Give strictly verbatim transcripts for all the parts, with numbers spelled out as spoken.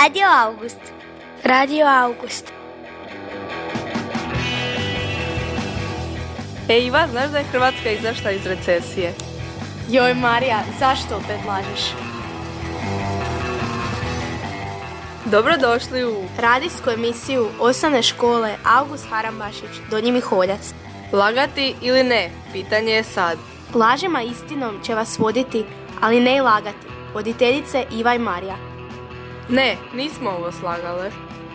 Radio August. Radio August. E Iva, znaš da je Hrvatska izašla iz recesije? Joj Marija, zašto opet lažeš? Dobrodošli u radijsku emisiju osnovne škole August Harambašić, Donji Miholjac. Lagati ili ne, pitanje je sad. Lažima istinom će vas voditi, ali ne i lagati. Voditeljice Iva i Marija. Ne, nismo ovo slagale.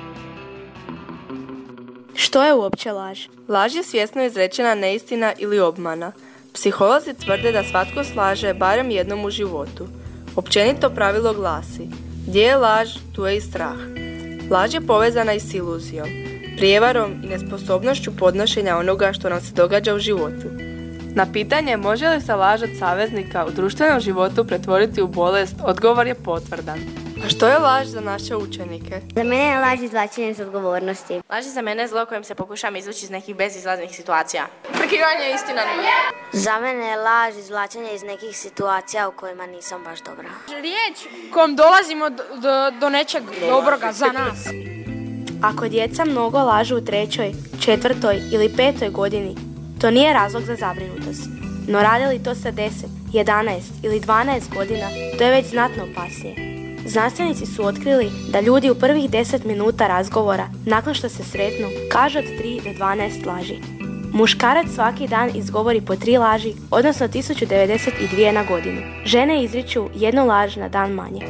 Što je uopće laž? Laž je svjesno izrečena neistina ili obmana. Psiholozi tvrde da svatko slaže barem jednom u životu. Općenito pravilo glasi: gdje je laž, tu je i strah. Laž je povezana i s iluzijom, prijevarom i nesposobnošću podnošenja onoga što nam se događa u životu. Na pitanje može li se laž od saveznika u društvenom životu pretvoriti u bolest, odgovor je potvrdan. A što je laž za naše učenike? Za mene je laž izvlačenje iz odgovornosti. Laž je za mene zlo kojim se pokušam izvući iz nekih bezizlaznih situacija. Prekrivanje istina nije. Za mene je laž izvlačenje iz nekih situacija u kojima nisam baš dobra. Riječ kojom dolazimo do, do, do nečeg dobroga za nas. Ako djeca mnogo lažu u trećoj, četvrtoj ili petoj godini, to nije razlog za zabrinutost. No rade li to sa deset, jedanaest ili dvanaest godina, to je već znatno opasnije. Znanstvenici su otkrili da ljudi u prvih deset minuta razgovora, nakon što se sretnu, kažu od tri do dvanaest laži. Muškarac svaki dan izgovori po tri laži, odnosno tisuću devedeset dvije na godinu. Žene izriču jednu laž na dan manje.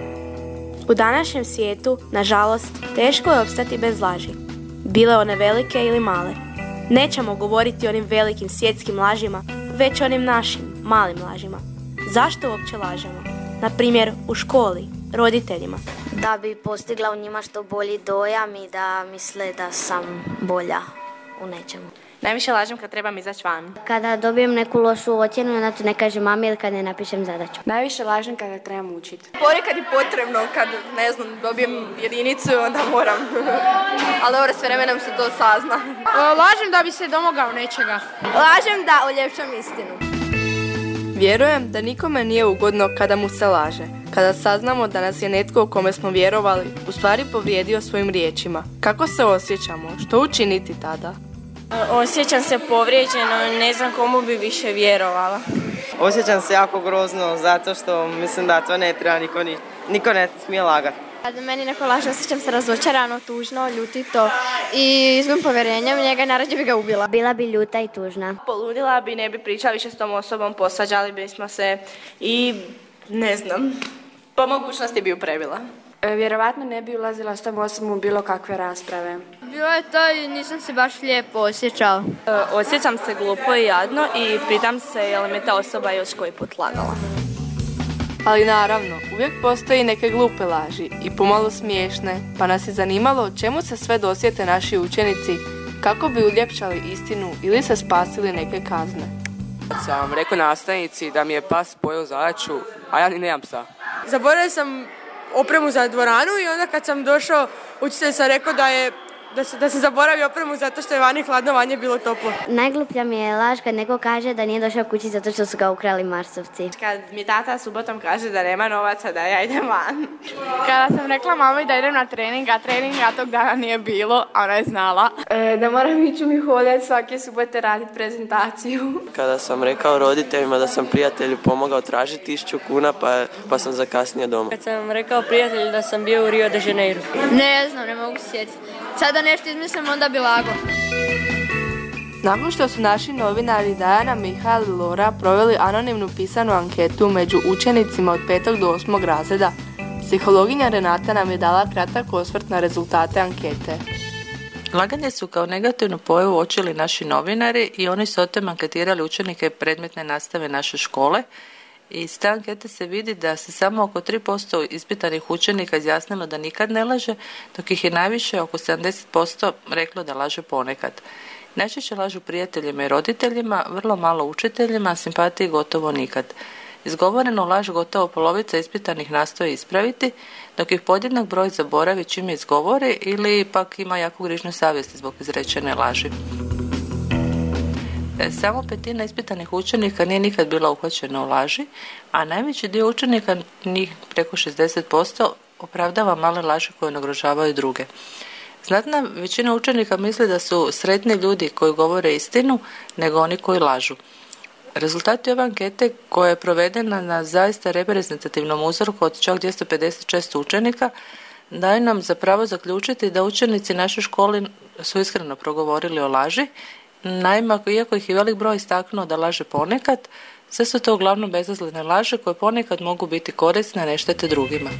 U današnjem svijetu, nažalost, teško je opstati bez laži. Bile one velike ili male. Nećemo govoriti o onim velikim svjetskim lažima, već o onim našim, malim lažima. Zašto uopće lažemo? Na primjer, u školi, roditeljima. Da bi postigla u njima što bolji dojam i da misle da sam bolja u nečemu. Najviše lažem kad trebam izaći van. Kada dobijem neku lošu ocjenu, onda to ne kažem mami ili kad ne napišem zadaću. Najviše lažem kada trebam učiti. Ponekad je potrebno, kad, ne znam, dobijem jedinicu, onda moram. Ali dobro, s vremenom se to sazna. Lažem da bi se domogao nečega. Lažem da uljepšam istinu. Vjerujem da nikome nije ugodno kada mu se laže. Kada saznamo da nas je netko u kome smo vjerovali u stvari povrijedio svojim riječima. Kako se osjećamo? Što učiniti tada? Osjećam se povrijeđeno, ne znam komu bi više vjerovala. Osjećam se jako grozno zato što mislim da to ne treba, niko, ni, niko ne smije lagati. Kada meni neko laže, osjećam se razočarano, tužno, ljutito i izgubim povjerenje u njega i naravno bi ga ubila. Bila bi ljuta i tužna. Poludila bi, ne bi pričala više s tom osobom, posvađali bismo se i ne znam, po mogućnosti bi ju previla. E, vjerovatno ne bi ulazila s tom osobom u bilo kakve rasprave. Bilo je to i nisam se baš lijepo osjećala. E, osjećam se glupo i jadno i pitam se je li me ta osoba još koji put lagala. Ali naravno, uvijek postoji neke glupe laži i pomalo smiješne, pa nas je zanimalo čemu se sve dosjete naši učenici, kako bi uljepšali istinu ili se spasili neke kazne. Sam rekao nastavnici da mi je pas pojeo zadaću, a ja ni nemam psa. Zaboravio sam opremu za dvoranu i onda kad sam došao, učitelj sam rekao da je Da se, da se zaboravi opremu zato što je vani hladno, vanje bilo toplo. Najgluplja mi je laž kad neko kaže da nije došao kući zato što su ga ukrali marsovci. Kad mi tata subotom kaže da nema novaca, da ja idem van. Kada sam rekla mami da idem na trening, a treninga tog dana nije bilo, a ona je znala. E, da moram ići u Miholjac svake subote raditi prezentaciju. Kada sam rekao roditeljima da sam prijatelju pomogao tražiti tisuću kuna pa, pa sam zakasnio doma. Kad sam rekao prijatelju da sam bio u Rio de Janeiro. Ne znam, ne mogu se sjetiti. Sada nešto izmislim, onda bi lago. Nakon što su naši novinari Dajana, Mihael i Lora proveli anonimnu pisanu anketu među učenicima od petog do osmog razreda, psihologinja Renata nam je dala kratak osvrt na rezultate ankete. Laganje su kao negativnu pojavu uočili naši novinari i oni su o tem anketirali učenike predmetne nastave naše škole. I iz te ankete se vidi da se samo oko tri posto ispitanih učenika izjasnilo da nikad ne laže, dok ih je najviše oko sedamdeset posto reklo da laže ponekad. Najčešće lažu prijateljima i roditeljima, vrlo malo učiteljima, a simpatiji gotovo nikad. Izgovorenu laž gotovo polovica ispitanih nastoji ispraviti, dok ih podjednak broj zaboravi čim je izgovori ili pak ima jako grižnju savjesti zbog izrečene laži. Samo petina ispitanih učenika nije nikad bila uhvaćena u laži, a najveći dio učenika, njih preko šezdeset posto, opravdava male laži koje nagrožavaju druge. Znatna većina učenika misli da su sretni ljudi koji govore istinu nego oni koji lažu. Rezultati ove ankete, koja je provedena na zaista reprezentativnom uzorku od čak dvjesto pedeset šest učenika, daju nam zapravo zaključiti da učenici naše škole su iskreno progovorili o laži. Naime, iako ih je velik broj istaknuo da laže ponekad, sve su to uglavnom bezazlene laže koje ponekad mogu biti korisne, a ne štete drugima.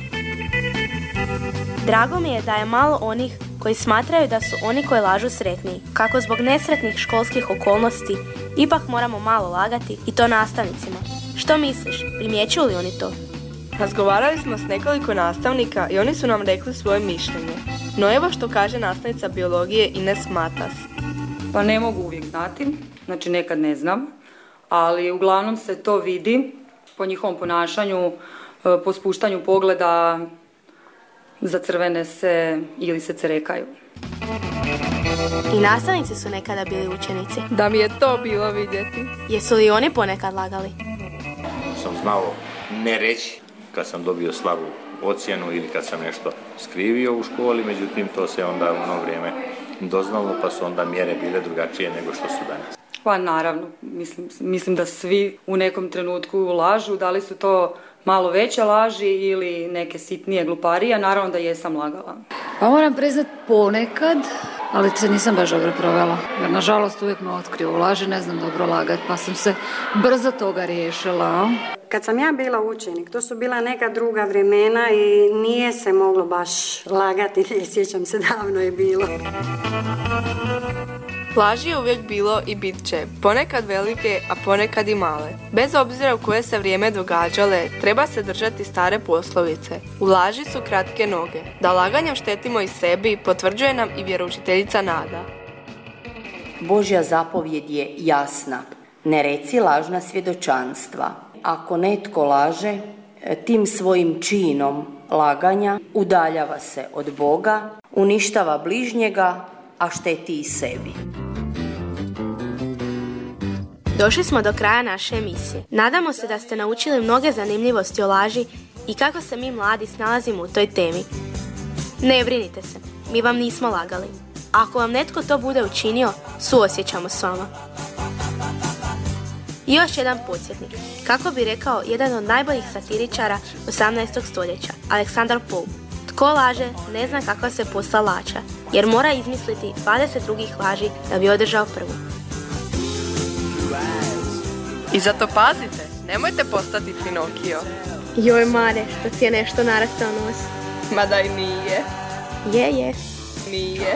Drago mi je da je malo onih koji smatraju da su oni koji lažu sretniji, kako zbog nesretnih školskih okolnosti ipak moramo malo lagati i to nastavnicima. Što misliš, primjećuju li oni to? Razgovarali smo s nekoliko nastavnika i oni su nam rekli svoje mišljenje. No evo što kaže nastavnica biologije Ines Matas. Pa ne mogu uvijek znati, znači nekad ne znam, ali uglavnom se to vidi po njihovom ponašanju, po spuštanju pogleda, zacrvene se ili se cerekaju. I nastavnici su nekada bili učenici. Da mi je to bilo vidjeti. Jesu li oni ponekad lagali? Sam znao ne reći kad sam dobio slabu ocjenu ili kad sam nešto skrivio u školi, međutim to se onda u ono vrijeme doznalo, pa su onda mjere bile drugačije nego što su danas. Pa naravno, mislim, mislim da svi u nekom trenutku lažu, da li su to malo veće laži ili neke sitnije gluparije, naravno da jesam lagala. Pa moram priznati ponekad, ali se nisam baš dobro provela, jer nažalost uvijek me otkriju laži, ne znam dobro lagati, pa sam se brzo toga riješila. Kad sam ja bila učenik, to su bila neka druga vremena i nije se moglo baš lagati, ne sjećam se, davno je bilo. Laži je uvijek bilo i bit će, ponekad velike, a ponekad i male. Bez obzira u koje se vrijeme događale, treba se držati stare poslovice. U laži su kratke noge. Da laganjem štetimo i sebi, potvrđuje nam i vjeroučiteljica Nada. Božja zapovjed je jasna. Ne reci lažna svjedočanstva. Ako netko laže, tim svojim činom laganja udaljava se od Boga, uništava bližnjega, a šteti i sebi. Došli smo do kraja naše emisije. Nadamo se da ste naučili mnoge zanimljivosti o laži i kako se mi mladi snalazimo u toj temi. Ne brinite se, mi vam nismo lagali. Ako vam netko to bude učinio, suosjećamo s vama. I još jedan podsjetnik. Kako bi rekao jedan od najboljih satiričara osamnaestog stoljeća, Aleksandar Pope, tko laže ne zna kakva se posla lača, jer mora izmisliti dvadeset drugih laži da bi održao prvu. I zato pazite, nemojte postati Pinokio. Joj Mare, što ti je nešto narastao nos. Mada i nije. Je, je. Nije.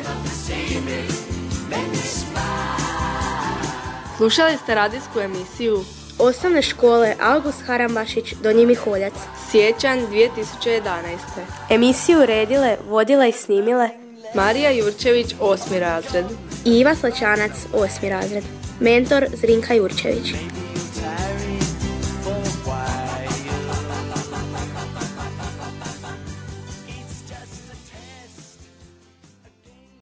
Slušali ste radijsku emisiju Osnovne škole August Harambašić, Donji Miholjac. Siječanj dvije tisuće jedanaeste. Emisiju redile, vodile i snimile Marija Jurčević, osmi razred. I Iva Slačanac, osmi razred. Mentor Zrinka Jurčević.